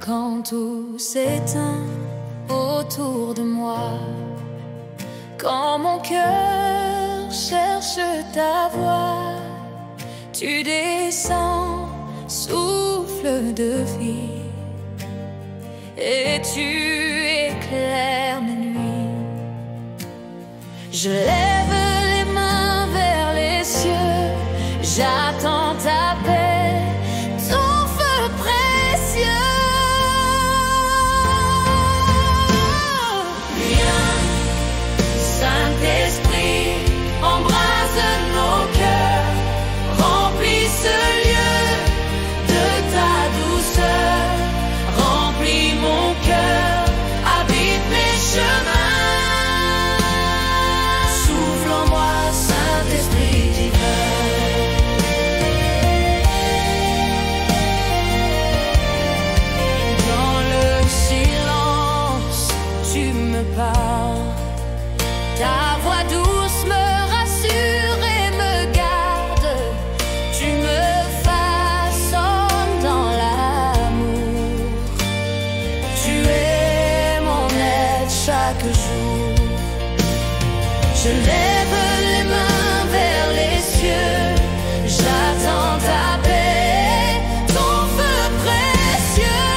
quand tout s'éteint autour de moi, quand mon cœur cherche ta voix, tu descends, souffle de vie, et tu éclaires mes nuits. Je lève les mains vers les cieux, j'attends ta paix, ton feu précieux. Viens, Saint-Esprit, embrase nos cœurs, remplis ce lieu de ta douceur, remplis mon cœur, habite mes chemins. Souffle en moi, Saint-Esprit divin. Dans le silence, tu me parles, ta voix douce me rassure et me garde, tu me façonnes dans l'amour, tu es mon aide chaque jour. Je lève les mains vers les cieux, j'attends ta paix, ton feu précieux.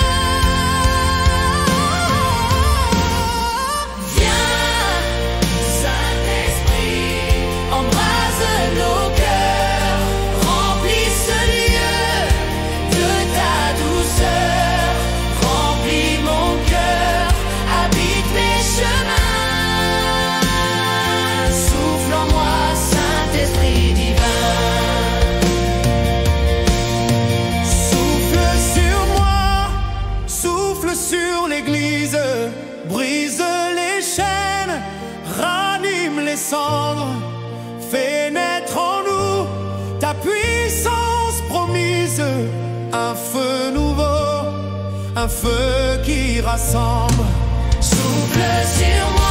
Viens, Saint-Esprit, embrase nos cœurs, remplis ce lieu de ta douceur, remplis mon cœur, habite mes chemins. Souffle en moi, Saint-Esprit divin. Souffle sur moi, souffle sur l'église, brise les chaînes, ranime les cendres, fais naître en nous ta puissance promise, un feu nouveau, un feu qui rassemble. Souffle sur moi.